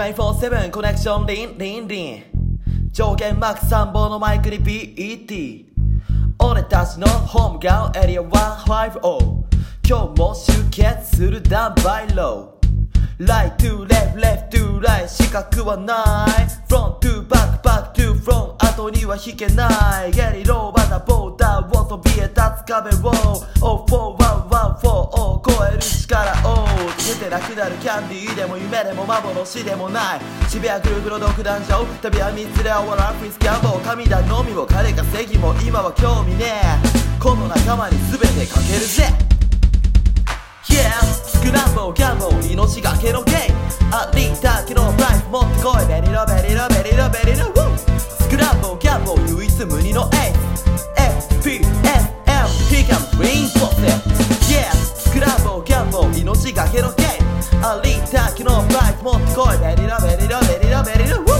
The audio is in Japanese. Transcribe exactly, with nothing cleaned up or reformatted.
にじゅうよじかんコネクションリンリンリン上限マックスさんぼんのマイクに ビーイーティー 俺たちのホームガウンエリアひゃくごじゅう今日も集結するダンバイローRight to left, left to right 資格はない Front to back, back to front 後には引けないゲリローバナボーダーを飛びへ立つ壁を オーフォーワンワンフォー を超える力を出てなくなるキャンディーでも夢でも幻でもない渋谷グループの独壇場旅は三つで終わらんフィスキャンボー神だのみも金稼ぎも今は興味ねえこの仲間に全てかけるぜYeah! スクランボーギャンボー命がけのゲイありったけのプライス持ってこいベリラベリラベリラベリラウォースクランボーギャンボー唯一無二のエース エフピーエスエム He comes reinforce Yeah! スクランボーギャンボー命がけのゲイありったけのプライス持ってこいベリラベリラベリラベリラウォー